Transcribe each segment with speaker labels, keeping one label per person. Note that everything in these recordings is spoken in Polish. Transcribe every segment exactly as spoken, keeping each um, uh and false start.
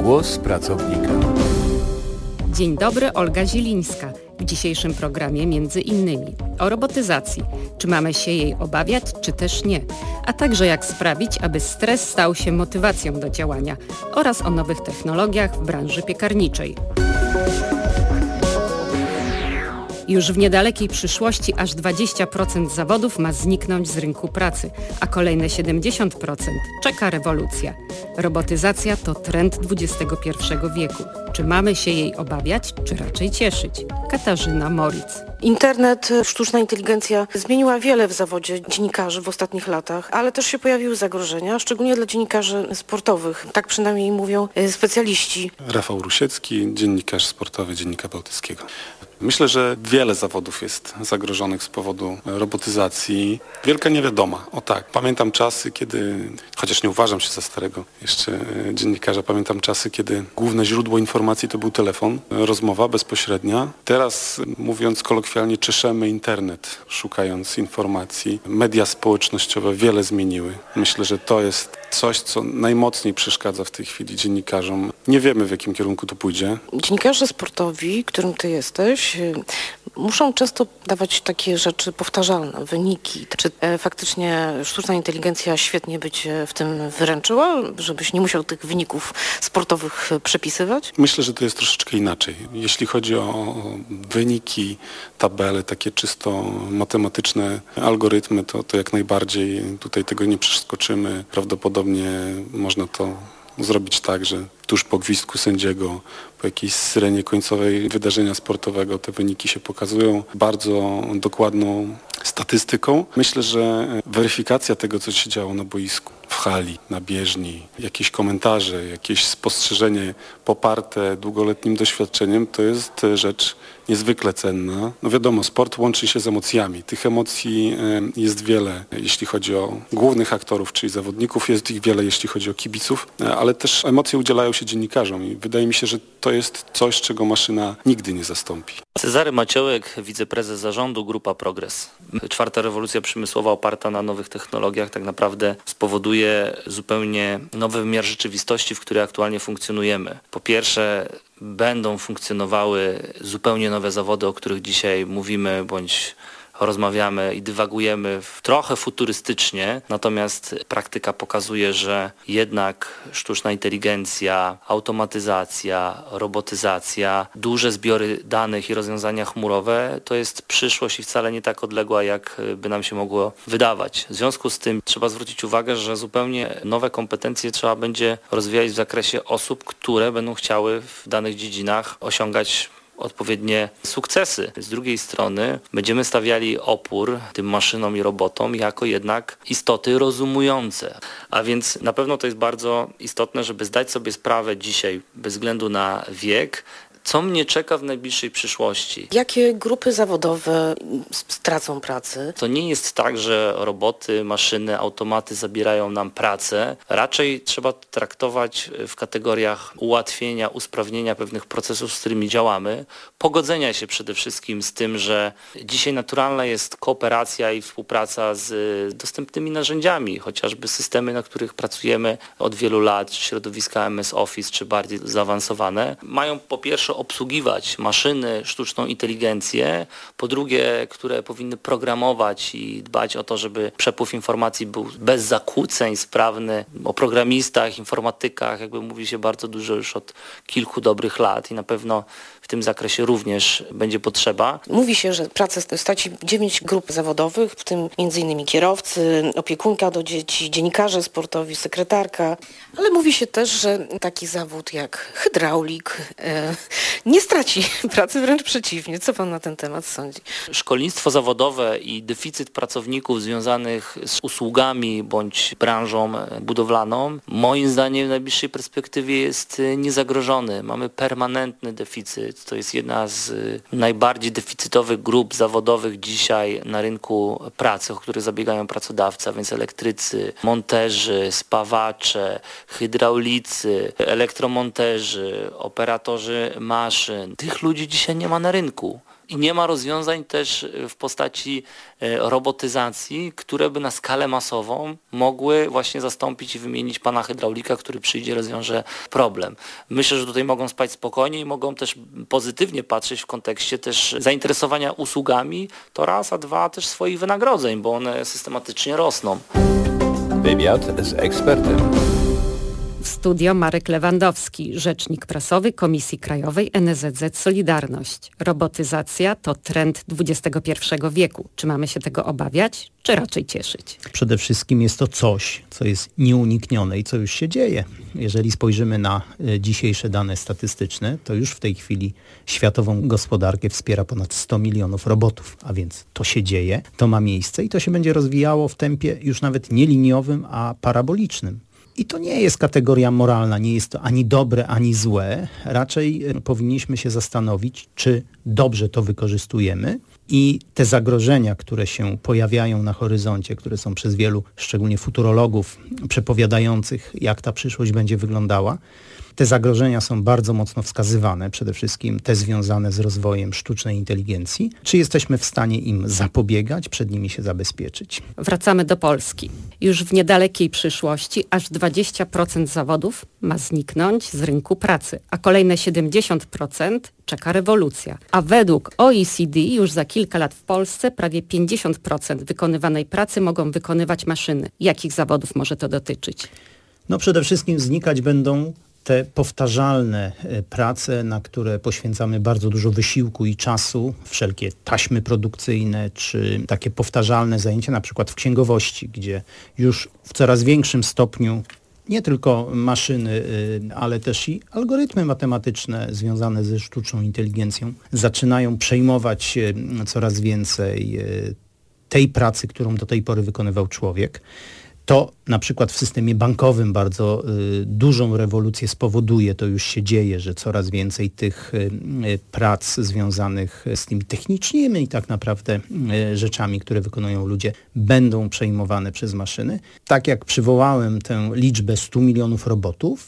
Speaker 1: Głos pracownika.
Speaker 2: Dzień dobry, Olga Zielińska. W dzisiejszym programie między innymi o robotyzacji, czy mamy się jej obawiać, czy też nie, a także jak sprawić, aby stres stał się motywacją do działania oraz o nowych technologiach w branży piekarniczej. Już w niedalekiej przyszłości aż dwadzieścia procent zawodów ma zniknąć z rynku pracy, a kolejne siedemdziesiąt procent czeka rewolucja. Robotyzacja to trend dwudziestego pierwszego wieku. Czy mamy się jej obawiać, czy raczej cieszyć? Katarzyna Moritz.
Speaker 3: Internet, sztuczna inteligencja zmieniła wiele w zawodzie dziennikarzy w ostatnich latach, ale też się pojawiły zagrożenia, szczególnie dla dziennikarzy sportowych. Tak przynajmniej mówią specjaliści.
Speaker 4: Rafał Rusiecki, dziennikarz sportowy Dziennika Bałtyckiego. Myślę, że wiele zawodów jest zagrożonych z powodu robotyzacji. Wielka niewiadoma. O tak, pamiętam czasy, kiedy, chociaż nie uważam się za starego jeszcze dziennikarza, pamiętam czasy, kiedy główne źródło informacji to był telefon, rozmowa bezpośrednia. Teraz, mówiąc kolokwialnie, czeszemy internet, szukając informacji. Media społecznościowe wiele zmieniły. Myślę, że to jest coś, co najmocniej przeszkadza w tej chwili dziennikarzom. Nie wiemy, w jakim kierunku to pójdzie.
Speaker 3: Dziennikarze sportowi, którym ty jesteś, muszą często dawać takie rzeczy powtarzalne, wyniki. Czy e, faktycznie sztuczna inteligencja świetnie by cię w tym wyręczyła, żebyś nie musiał tych wyników sportowych przepisywać?
Speaker 4: Myślę, że to jest troszeczkę inaczej. Jeśli chodzi o wyniki, tabele, takie czysto matematyczne algorytmy, to, to jak najbardziej tutaj tego nie przeskoczymy. Prawdopodobnie można to zrobić tak, że tuż po gwizdku sędziego, po jakiejś syrenie końcowej wydarzenia sportowego te wyniki się pokazują bardzo dokładną statystyką. Myślę, że weryfikacja tego, co się działo na boisku, w hali, na bieżni, jakieś komentarze, jakieś spostrzeżenie poparte długoletnim doświadczeniem, to jest rzecz niezwykle cenna. No wiadomo, sport łączy się z emocjami. Tych emocji jest wiele, jeśli chodzi o głównych aktorów, czyli zawodników, jest ich wiele, jeśli chodzi o kibiców, ale też emocje udzielają się dziennikarzom i wydaje mi się, że to jest coś, czego maszyna nigdy nie zastąpi.
Speaker 5: Cezary Maciołek, wiceprezes zarządu Grupa Progres. Czwarta rewolucja przemysłowa oparta na nowych technologiach tak naprawdę spowoduje zupełnie nowy wymiar rzeczywistości, w której aktualnie funkcjonujemy. Po pierwsze, będą funkcjonowały zupełnie nowe zawody, o których dzisiaj mówimy bądź rozmawiamy i dywagujemy trochę futurystycznie, natomiast praktyka pokazuje, że jednak sztuczna inteligencja, automatyzacja, robotyzacja, duże zbiory danych i rozwiązania chmurowe to jest przyszłość i wcale nie tak odległa, jak by nam się mogło wydawać. W związku z tym trzeba zwrócić uwagę, że zupełnie nowe kompetencje trzeba będzie rozwijać w zakresie osób, które będą chciały w danych dziedzinach osiągać odpowiednie sukcesy. Z drugiej strony będziemy stawiali opór tym maszynom i robotom jako jednak istoty rozumujące. A więc na pewno to jest bardzo istotne, żeby zdać sobie sprawę dzisiaj, bez względu na wiek, co mnie czeka w najbliższej przyszłości.
Speaker 3: Jakie grupy zawodowe stracą pracę?
Speaker 5: To nie jest tak, że roboty, maszyny, automaty zabierają nam pracę. Raczej trzeba to traktować w kategoriach ułatwienia, usprawnienia pewnych procesów, z którymi działamy, pogodzenia się przede wszystkim z tym, że dzisiaj naturalna jest kooperacja i współpraca z dostępnymi narzędziami, chociażby systemy, na których pracujemy od wielu lat, środowiska M S Office czy bardziej zaawansowane, mają po pierwsze obsługiwać maszyny, sztuczną inteligencję, po drugie, które powinny programować i dbać o to, żeby przepływ informacji był bez zakłóceń, sprawny. O programistach, informatykach jakby mówi się bardzo dużo już od kilku dobrych lat i na pewno w tym zakresie również będzie potrzeba.
Speaker 3: Mówi się, że pracę straci dziewięć grup zawodowych, w tym między innymi kierowcy, opiekunka do dzieci, dziennikarze sportowi, sekretarka, ale mówi się też, że taki zawód jak hydraulik e, nie straci pracy, wręcz przeciwnie. Co pan na ten temat sądzi?
Speaker 5: Szkolnictwo zawodowe i deficyt pracowników związanych z usługami bądź branżą budowlaną moim zdaniem w najbliższej perspektywie jest niezagrożony. Mamy permanentny deficyt. To jest jedna z najbardziej deficytowych grup zawodowych dzisiaj na rynku pracy, o których zabiegają pracodawcy, a więc elektrycy, monterzy, spawacze, hydraulicy, elektromonterzy, operatorzy maszyn. Tych ludzi dzisiaj nie ma na rynku. I nie ma rozwiązań też w postaci robotyzacji, które by na skalę masową mogły właśnie zastąpić i wymienić pana hydraulika, który przyjdzie, rozwiąże problem. Myślę, że tutaj mogą spać spokojnie i mogą też pozytywnie patrzeć w kontekście też zainteresowania usługami, to raz, a dwa też swoich wynagrodzeń, bo one systematycznie rosną.
Speaker 1: Wywiad z ekspertem.
Speaker 2: W studio Marek Lewandowski, rzecznik prasowy Komisji Krajowej N S Z Z Solidarność. Robotyzacja to trend dwudziestego pierwszego wieku. Czy mamy się tego obawiać, czy raczej cieszyć?
Speaker 6: Przede wszystkim jest to coś, co jest nieuniknione i co już się dzieje. Jeżeli spojrzymy na dzisiejsze dane statystyczne, to już w tej chwili światową gospodarkę wspiera ponad sto milionów robotów, a więc to się dzieje, to ma miejsce i to się będzie rozwijało w tempie już nawet nie liniowym, a parabolicznym. I to nie jest kategoria moralna, nie jest to ani dobre, ani złe. Raczej powinniśmy się zastanowić, czy dobrze to wykorzystujemy i te zagrożenia, które się pojawiają na horyzoncie, które są przez wielu, szczególnie futurologów, przepowiadających, jak ta przyszłość będzie wyglądała, te zagrożenia są bardzo mocno wskazywane, przede wszystkim te związane z rozwojem sztucznej inteligencji. Czy jesteśmy w stanie im zapobiegać, przed nimi się zabezpieczyć?
Speaker 2: Wracamy do Polski. Już w niedalekiej przyszłości aż dwadzieścia procent zawodów ma zniknąć z rynku pracy, a kolejne siedemdziesiąt procent czeka rewolucja. A według O E C D już za kilka lat w Polsce prawie pięćdziesiąt procent wykonywanej pracy mogą wykonywać maszyny. Jakich zawodów może to dotyczyć?
Speaker 6: No przede wszystkim znikać będą te powtarzalne prace, na które poświęcamy bardzo dużo wysiłku i czasu, wszelkie taśmy produkcyjne, czy takie powtarzalne zajęcia, na przykład w księgowości, gdzie już w coraz większym stopniu nie tylko maszyny, ale też i algorytmy matematyczne związane ze sztuczną inteligencją zaczynają przejmować coraz więcej tej pracy, którą do tej pory wykonywał człowiek. To na przykład w systemie bankowym bardzo y, dużą rewolucję spowoduje, to już się dzieje, że coraz więcej tych y, prac związanych z tymi technicznymi i tak naprawdę y, rzeczami, które wykonują ludzie, będą przejmowane przez maszyny. Tak jak przywołałem tę liczbę stu milionów robotów,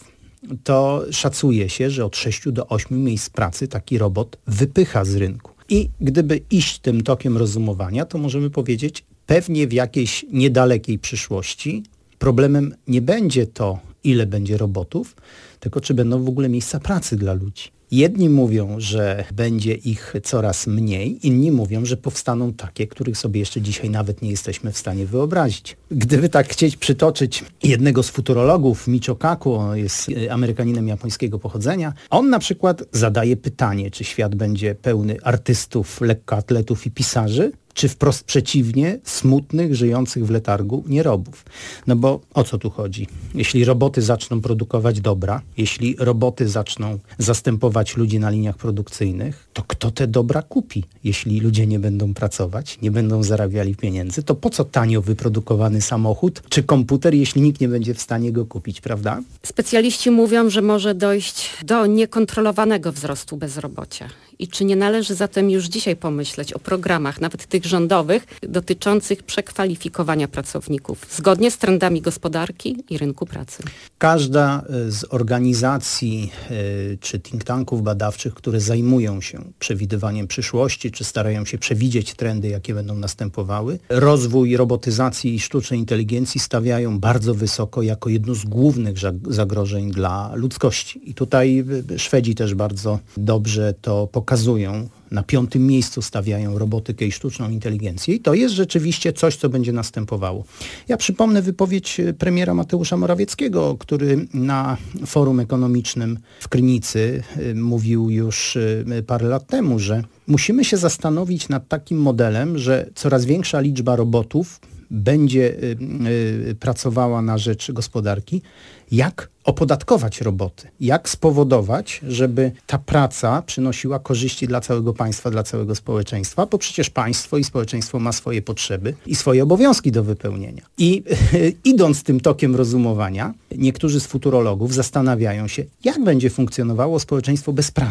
Speaker 6: to szacuje się, że od sześciu do ośmiu miejsc pracy taki robot wypycha z rynku. I gdyby iść tym tokiem rozumowania, to możemy powiedzieć, pewnie w jakiejś niedalekiej przyszłości problemem nie będzie to, ile będzie robotów, tylko czy będą w ogóle miejsca pracy dla ludzi. Jedni mówią, że będzie ich coraz mniej, inni mówią, że powstaną takie, których sobie jeszcze dzisiaj nawet nie jesteśmy w stanie wyobrazić. Gdyby tak chcieć przytoczyć jednego z futurologów, Michio Kaku, on jest Amerykaninem japońskiego pochodzenia, on na przykład zadaje pytanie, czy świat będzie pełny artystów, lekkoatletów i pisarzy, czy wprost przeciwnie, smutnych, żyjących w letargu nierobów. No bo o co tu chodzi? Jeśli roboty zaczną produkować dobra, jeśli roboty zaczną zastępować ludzi na liniach produkcyjnych, to kto te dobra kupi? Jeśli ludzie nie będą pracować, nie będą zarabiali pieniędzy, to po co tanio wyprodukowany samochód czy komputer, jeśli nikt nie będzie w stanie go kupić, prawda?
Speaker 2: Specjaliści mówią, że może dojść do niekontrolowanego wzrostu bezrobocia. I czy nie należy zatem już dzisiaj pomyśleć o programach, nawet tych rządowych, dotyczących przekwalifikowania pracowników, zgodnie z trendami gospodarki i rynku pracy?
Speaker 6: Każda z organizacji czy think tanków badawczych, które zajmują się przewidywaniem przyszłości, czy starają się przewidzieć trendy, jakie będą następowały, rozwój robotyzacji i sztucznej inteligencji stawiają bardzo wysoko jako jedno z głównych zagrożeń dla ludzkości. I tutaj Szwedzi też bardzo dobrze to pokazują. Na piątym miejscu stawiają robotykę i sztuczną inteligencję i to jest rzeczywiście coś, co będzie następowało. Ja przypomnę wypowiedź premiera Mateusza Morawieckiego, który na forum ekonomicznym w Krynicy mówił już parę lat temu, że musimy się zastanowić nad takim modelem, że coraz większa liczba robotów będzie y, y, pracowała na rzecz gospodarki, jak opodatkować roboty, jak spowodować, żeby ta praca przynosiła korzyści dla całego państwa, dla całego społeczeństwa, bo przecież państwo i społeczeństwo ma swoje potrzeby i swoje obowiązki do wypełnienia. I y, idąc tym tokiem rozumowania, niektórzy z futurologów zastanawiają się, jak będzie funkcjonowało społeczeństwo bez pracy.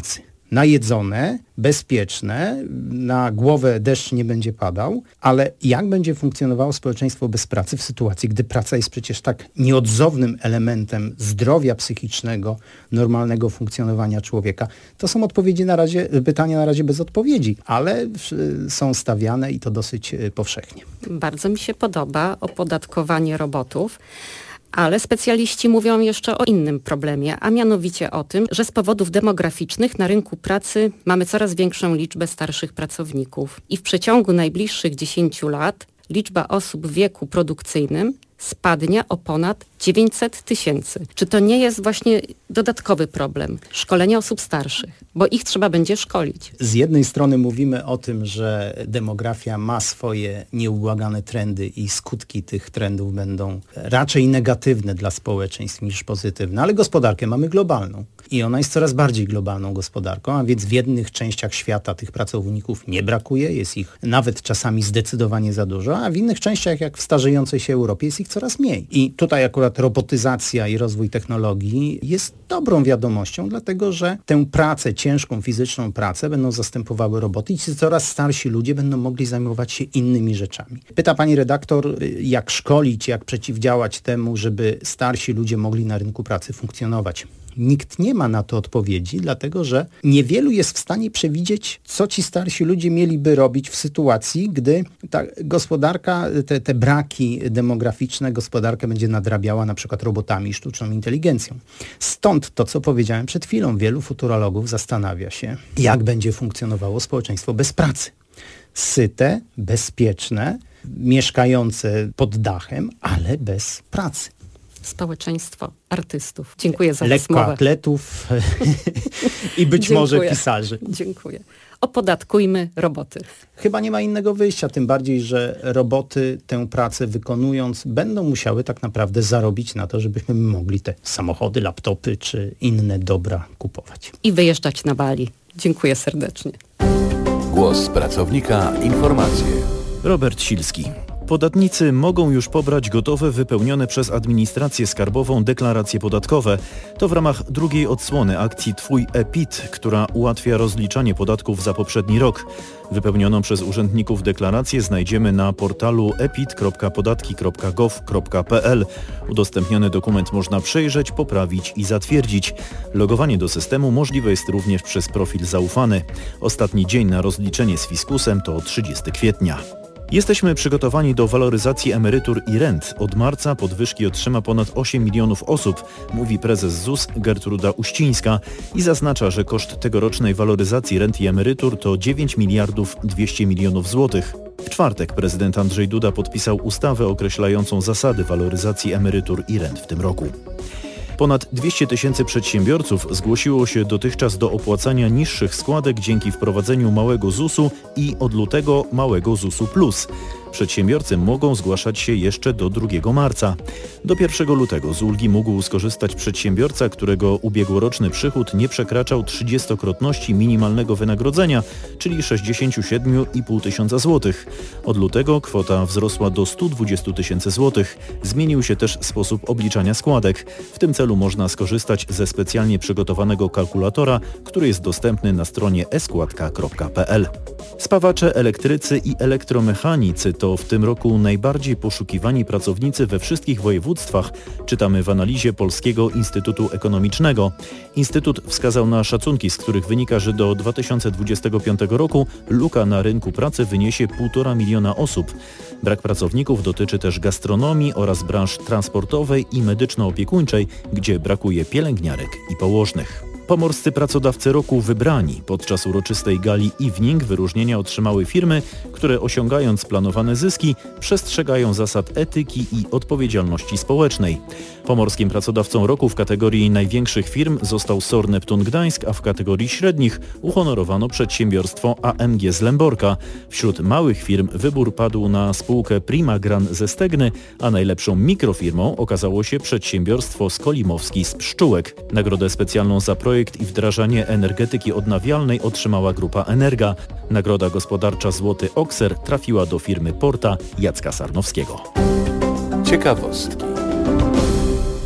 Speaker 6: najedzone, bezpieczne, na głowę deszcz nie będzie padał, ale jak będzie funkcjonowało społeczeństwo bez pracy w sytuacji, gdy praca jest przecież tak nieodzownym elementem zdrowia psychicznego, normalnego funkcjonowania człowieka? To są odpowiedzi na razie, pytania na razie bez odpowiedzi, ale są stawiane i to dosyć powszechnie.
Speaker 2: Bardzo mi się podoba opodatkowanie robotów. Ale specjaliści mówią jeszcze o innym problemie, a mianowicie o tym, że z powodów demograficznych na rynku pracy mamy coraz większą liczbę starszych pracowników i w przeciągu najbliższych dziesięciu lat liczba osób w wieku produkcyjnym spadnie o ponad dziewięćset tysięcy. Czy to nie jest właśnie dodatkowy problem szkolenia osób starszych? Bo ich trzeba będzie szkolić.
Speaker 6: Z jednej strony mówimy o tym, że demografia ma swoje nieubłagane trendy i skutki tych trendów będą raczej negatywne dla społeczeństw niż pozytywne, ale gospodarkę mamy globalną i ona jest coraz bardziej globalną gospodarką, a więc w jednych częściach świata tych pracowników nie brakuje, jest ich nawet czasami zdecydowanie za dużo, a w innych częściach, jak w starzejącej się Europie, jest ich coraz mniej. I tutaj akurat robotyzacja i rozwój technologii jest dobrą wiadomością, dlatego że tę pracę, ciężką fizyczną pracę będą zastępowały roboty i coraz starsi ludzie będą mogli zajmować się innymi rzeczami. Pyta pani redaktor, jak szkolić, jak przeciwdziałać temu, żeby starsi ludzie mogli na rynku pracy funkcjonować. Nikt nie ma na to odpowiedzi, dlatego że niewielu jest w stanie przewidzieć, co ci starsi ludzie mieliby robić w sytuacji, gdy ta gospodarka, te, te braki demograficzne, gospodarkę będzie nadrabiała na przykład robotami i sztuczną inteligencją. Stąd to, co powiedziałem przed chwilą, wielu futurologów zastanawia się, jak będzie funkcjonowało społeczeństwo bez pracy. Syte, bezpieczne, mieszkające pod dachem, ale bez pracy.
Speaker 2: Społeczeństwo artystów. Dziękuję za
Speaker 6: rozmowę. Lekkoatletów i być
Speaker 2: Dziękuję.
Speaker 6: może pisarzy.
Speaker 2: Dziękuję. Opodatkujmy roboty.
Speaker 6: Chyba nie ma innego wyjścia, tym bardziej, że roboty tę pracę wykonując będą musiały tak naprawdę zarobić na to, żebyśmy mogli te samochody, laptopy czy inne dobra kupować.
Speaker 2: I wyjeżdżać na Bali. Dziękuję serdecznie.
Speaker 1: Głos pracownika, informacje.
Speaker 7: Robert Silski. Podatnicy mogą już pobrać gotowe, wypełnione przez administrację skarbową deklaracje podatkowe. To w ramach drugiej odsłony akcji Twój e-PIT, która ułatwia rozliczanie podatków za poprzedni rok. Wypełnioną przez urzędników deklarację znajdziemy na portalu e pit kropka podatki kropka gov kropka p l. Udostępniony dokument można przejrzeć, poprawić i zatwierdzić. Logowanie do systemu możliwe jest również przez profil zaufany. Ostatni dzień na rozliczenie z fiskusem to trzydziestego kwietnia. Jesteśmy przygotowani do waloryzacji emerytur i rent. Od marca podwyżki otrzyma ponad osiem milionów osób, mówi prezes Z U S Gertruda Uścińska i zaznacza, że koszt tegorocznej waloryzacji rent i emerytur to dziewięć miliardów dwieście milionów złotych. W czwartek prezydent Andrzej Duda podpisał ustawę określającą zasady waloryzacji emerytur i rent w tym roku. Ponad dwieście tysięcy przedsiębiorców zgłosiło się dotychczas do opłacania niższych składek dzięki wprowadzeniu małego zusu i od lutego małego zusu plus. Przedsiębiorcy mogą zgłaszać się jeszcze do drugiego marca. Do pierwszego lutego z ulgi mógł skorzystać przedsiębiorca, którego ubiegłoroczny przychód nie przekraczał trzydziestokrotności minimalnego wynagrodzenia, czyli sześćdziesiąt siedem i pół tysiąca złotych. Od lutego kwota wzrosła do sto dwadzieścia tysięcy złotych. Zmienił się też sposób obliczania składek. W tym celu można skorzystać ze specjalnie przygotowanego kalkulatora, który jest dostępny na stronie e składka kropka p l. Spawacze, elektrycy i elektromechanicy to w tym roku najbardziej poszukiwani pracownicy we wszystkich województwach, czytamy w analizie Polskiego Instytutu Ekonomicznego. Instytut wskazał na szacunki, z których wynika, że do dwa tysiące dwudziestego piątego roku luka na rynku pracy wyniesie półtora miliona osób. Brak pracowników dotyczy też gastronomii oraz branż transportowej i medyczno-opiekuńczej, gdzie brakuje pielęgniarek i położnych. Pomorscy pracodawcy roku wybrani. Podczas uroczystej gali Evening wyróżnienia otrzymały firmy, które osiągając planowane zyski przestrzegają zasad etyki i odpowiedzialności społecznej. Pomorskim pracodawcą roku w kategorii największych firm został S O R Neptun Gdańsk, a w kategorii średnich uhonorowano przedsiębiorstwo A M G z Lęborka. Wśród małych firm wybór padł na spółkę Primagran ze Stegny, a najlepszą mikrofirmą okazało się przedsiębiorstwo Skolimowski z Pszczółek. Nagrodę specjalną za projekt Projekt i wdrażanie energetyki odnawialnej otrzymała grupa Energa. Nagroda gospodarcza Złoty Okser trafiła do firmy Porta Jacka Sarnowskiego.
Speaker 1: Ciekawostki.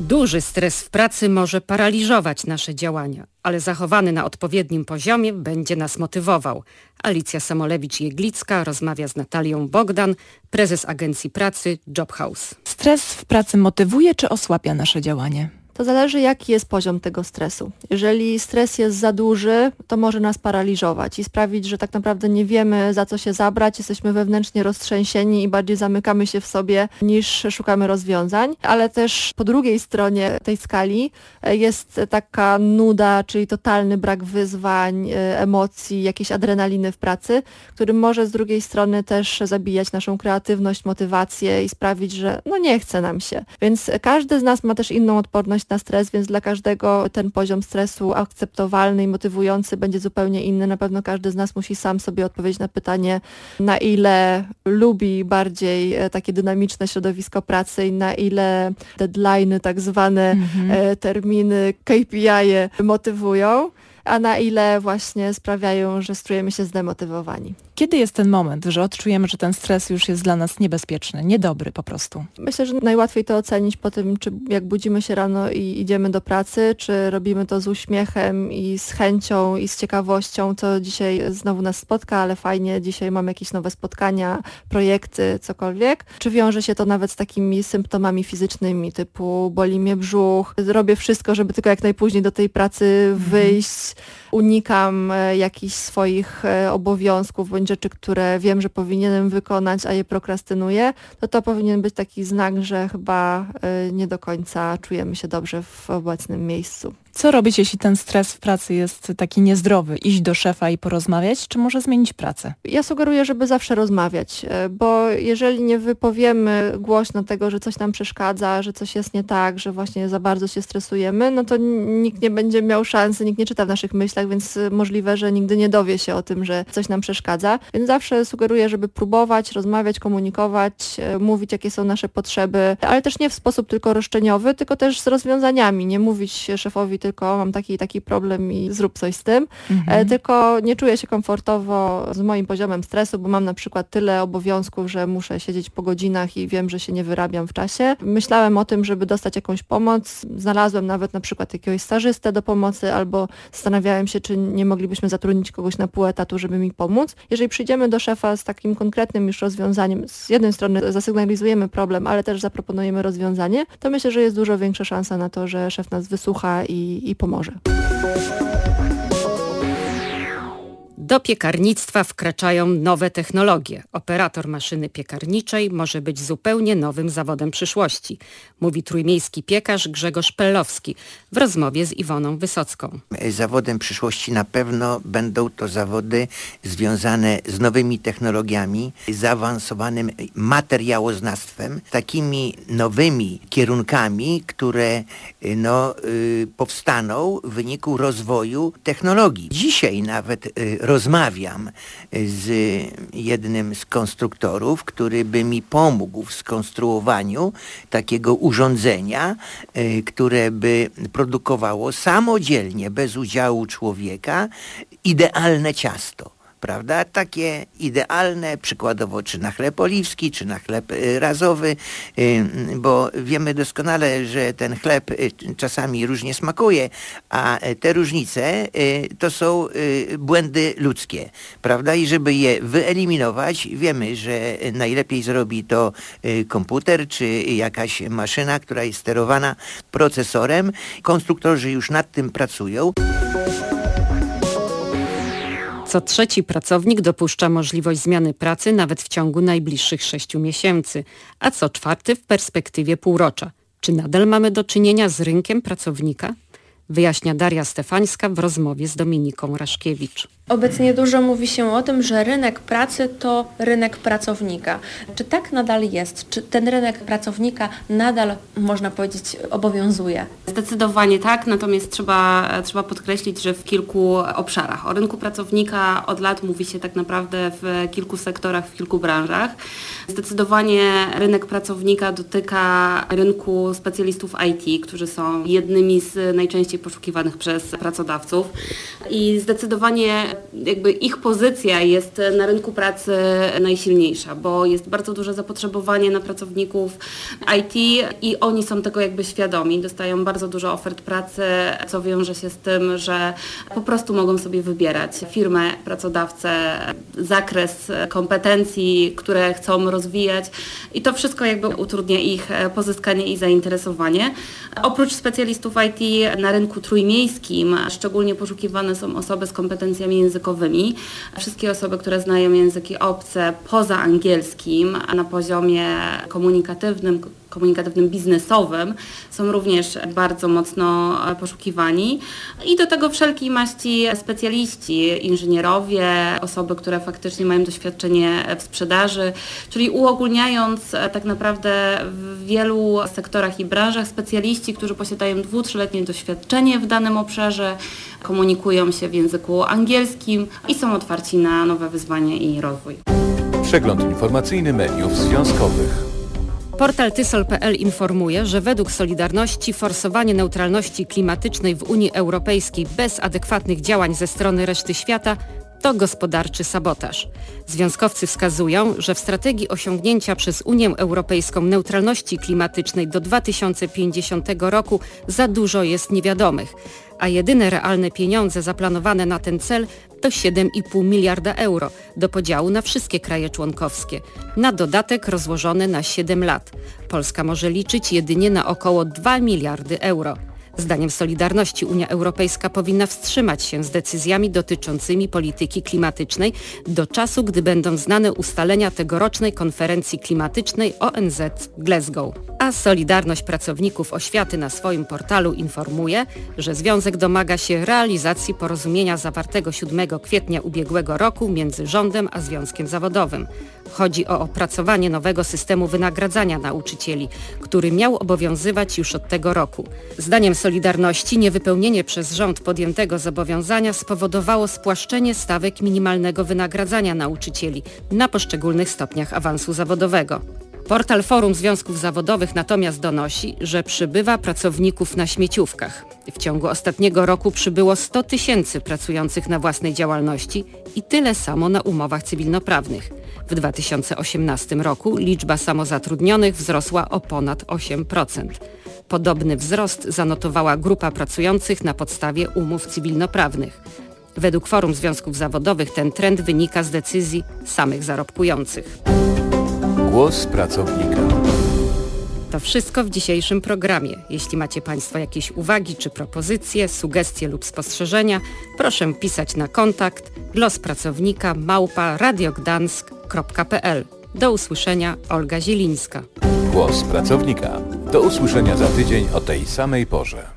Speaker 2: Duży stres w pracy może paraliżować nasze działania, ale zachowany na odpowiednim poziomie będzie nas motywował. Alicja Samolewicz-Jeglicka rozmawia z Natalią Bogdan, prezes Agencji Pracy Job House.
Speaker 8: Stres w pracy motywuje czy osłabia nasze działanie?
Speaker 9: To zależy, jaki jest poziom tego stresu. Jeżeli stres jest za duży, to może nas paraliżować i sprawić, że tak naprawdę nie wiemy, za co się zabrać, jesteśmy wewnętrznie roztrzęsieni i bardziej zamykamy się w sobie, niż szukamy rozwiązań. Ale też po drugiej stronie tej skali jest taka nuda, czyli totalny brak wyzwań, emocji, jakiejś adrenaliny w pracy, który może z drugiej strony też zabijać naszą kreatywność, motywację i sprawić, że no nie chce nam się. Więc każdy z nas ma też inną odporność na stres, więc dla każdego ten poziom stresu akceptowalny i motywujący będzie zupełnie inny. Na pewno każdy z nas musi sam sobie odpowiedzieć na pytanie, na ile lubi bardziej takie dynamiczne środowisko pracy i na ile deadline'y, tak zwane mhm. terminy, K P I-e motywują, a na ile właśnie sprawiają, że czujemy się zdemotywowani.
Speaker 8: Kiedy jest ten moment, że odczujemy, że ten stres już jest dla nas niebezpieczny, niedobry po prostu?
Speaker 9: Myślę, że najłatwiej to ocenić po tym, czy jak budzimy się rano i idziemy do pracy, czy robimy to z uśmiechem i z chęcią i z ciekawością, co dzisiaj znowu nas spotka, ale fajnie, dzisiaj mamy jakieś nowe spotkania, projekty, cokolwiek. Czy wiąże się to nawet z takimi symptomami fizycznymi, typu boli mnie brzuch, robię wszystko, żeby tylko jak najpóźniej do tej pracy wyjść, unikam jakichś swoich obowiązków bądź rzeczy, które wiem, że powinienem wykonać, a je prokrastynuję, to to powinien być taki znak, że chyba nie do końca czujemy się dobrze w obecnym miejscu.
Speaker 8: Co robić, jeśli ten stres w pracy jest taki niezdrowy? Iść do szefa i porozmawiać, czy może zmienić pracę?
Speaker 9: Ja sugeruję, żeby zawsze rozmawiać, bo jeżeli nie wypowiemy głośno tego, że coś nam przeszkadza, że coś jest nie tak, że właśnie za bardzo się stresujemy, no to nikt nie będzie miał szansy, nikt nie czyta w naszych myślach, więc możliwe, że nigdy nie dowie się o tym, że coś nam przeszkadza. Więc zawsze sugeruję, żeby próbować, rozmawiać, komunikować, mówić, jakie są nasze potrzeby, ale też nie w sposób tylko roszczeniowy, tylko też z rozwiązaniami. Nie mówić szefowi tylko mam taki taki problem i zrób coś z tym, mhm. tylko nie czuję się komfortowo z moim poziomem stresu, bo mam na przykład tyle obowiązków, że muszę siedzieć po godzinach i wiem, że się nie wyrabiam w czasie. Myślałem o tym, żeby dostać jakąś pomoc. Znalazłem nawet na przykład jakiegoś stażystę do pomocy, albo zastanawiałem się, czy nie moglibyśmy zatrudnić kogoś na pół etatu, żeby mi pomóc. Jeżeli przyjdziemy do szefa z takim konkretnym już rozwiązaniem, z jednej strony zasygnalizujemy problem, ale też zaproponujemy rozwiązanie, to myślę, że jest dużo większa szansa na to, że szef nas wysłucha i, i pomoże.
Speaker 2: Do piekarnictwa wkraczają nowe technologie. Operator maszyny piekarniczej może być zupełnie nowym zawodem przyszłości, mówi trójmiejski piekarz Grzegorz Pellowski w rozmowie z Iwoną Wysocką.
Speaker 10: Zawodem przyszłości na pewno będą to zawody związane z nowymi technologiami, zaawansowanym materiałoznawstwem, takimi nowymi kierunkami, które no, y, powstaną w wyniku rozwoju technologii. Dzisiaj nawet y, rozmawiam z jednym z konstruktorów, który by mi pomógł w skonstruowaniu takiego urządzenia, y, które by produkowało samodzielnie, bez udziału człowieka, idealne ciasto. Prawda? Takie idealne, przykładowo czy na chleb oliwski, czy na chleb razowy, bo wiemy doskonale, że ten chleb czasami różnie smakuje, a te różnice to są błędy ludzkie, prawda? I żeby je wyeliminować, wiemy, że najlepiej zrobi to komputer, czy jakaś maszyna, która jest sterowana procesorem. Konstruktorzy już nad tym pracują.
Speaker 2: Co trzeci pracownik dopuszcza możliwość zmiany pracy nawet w ciągu najbliższych sześciu miesięcy, a co czwarty w perspektywie półrocza. Czy nadal mamy do czynienia z rynkiem pracownika? Wyjaśnia Daria Stefańska w rozmowie z Dominiką Raszkiewicz.
Speaker 11: Obecnie dużo mówi się o tym, że rynek pracy to rynek pracownika. Czy tak nadal jest? Czy ten rynek pracownika nadal, można powiedzieć, obowiązuje?
Speaker 12: Zdecydowanie tak, natomiast trzeba, trzeba podkreślić, że w kilku obszarach. O rynku pracownika od lat mówi się tak naprawdę w kilku sektorach, w kilku branżach. Zdecydowanie rynek pracownika dotyka rynku specjalistów I T, którzy są jednymi z najczęściej poszukiwanych przez pracodawców i zdecydowanie jakby ich pozycja jest na rynku pracy najsilniejsza, bo jest bardzo duże zapotrzebowanie na pracowników I T i oni są tego jakby świadomi, dostają bardzo dużo ofert pracy, co wiąże się z tym, że po prostu mogą sobie wybierać firmę, pracodawcę, zakres kompetencji, które chcą rozwijać i to wszystko jakby utrudnia ich pozyskanie i zainteresowanie. Oprócz specjalistów I T na rynku trójmiejskim szczególnie poszukiwane są osoby z kompetencjami językowymi. Wszystkie osoby, które znają języki obce poza angielskim na poziomie komunikatywnym, komunikatywnym, biznesowym są również bardzo mocno poszukiwani. I do tego wszelkiej maści specjaliści, inżynierowie, osoby, które faktycznie mają doświadczenie w sprzedaży, czyli uogólniając tak naprawdę w wielu sektorach i branżach specjaliści, którzy posiadają dwu-, trzyletnie doświadczenie w danym obszarze, komunikują się w języku angielskim i są otwarci na nowe wyzwania i rozwój.
Speaker 1: Przegląd informacyjny mediów związkowych.
Speaker 2: Portal tysol kropka pe el informuje, że według Solidarności forsowanie neutralności klimatycznej w Unii Europejskiej bez adekwatnych działań ze strony reszty świata to gospodarczy sabotaż. Związkowcy wskazują, że w strategii osiągnięcia przez Unię Europejską neutralności klimatycznej do dwa tysiące pięćdziesiątego roku za dużo jest niewiadomych, a jedyne realne pieniądze zaplanowane na ten cel to siedem i pół miliarda euro do podziału na wszystkie kraje członkowskie, na dodatek rozłożone na siedem lat. Polska może liczyć jedynie na około dwa miliardy euro. Zdaniem Solidarności Unia Europejska powinna wstrzymać się z decyzjami dotyczącymi polityki klimatycznej do czasu, gdy będą znane ustalenia tegorocznej konferencji klimatycznej O N Z w Glasgow. A Solidarność Pracowników Oświaty na swoim portalu informuje, że związek domaga się realizacji porozumienia zawartego siódmego kwietnia ubiegłego roku między rządem a związkiem zawodowym. Chodzi o opracowanie nowego systemu wynagradzania nauczycieli, który miał obowiązywać już od tego roku. Zdaniem Solidarności niewypełnienie przez rząd podjętego zobowiązania spowodowało spłaszczenie stawek minimalnego wynagradzania nauczycieli na poszczególnych stopniach awansu zawodowego. Portal Forum Związków Zawodowych natomiast donosi, że przybywa pracowników na śmieciówkach. W ciągu ostatniego roku przybyło sto tysięcy pracujących na własnej działalności i tyle samo na umowach cywilnoprawnych. W dwa tysiące osiemnastym roku liczba samozatrudnionych wzrosła o ponad osiem procent. Podobny wzrost zanotowała grupa pracujących na podstawie umów cywilnoprawnych. Według Forum Związków Zawodowych ten trend wynika z decyzji samych zarobkujących.
Speaker 1: Głos pracownika.
Speaker 2: To wszystko w dzisiejszym programie. Jeśli macie Państwo jakieś uwagi czy propozycje, sugestie lub spostrzeżenia, proszę pisać na kontakt głospracownika małpa radiogdansk kropka pe el. Do usłyszenia, Olga Zielińska.
Speaker 1: Głos pracownika. Do usłyszenia za tydzień o tej samej porze.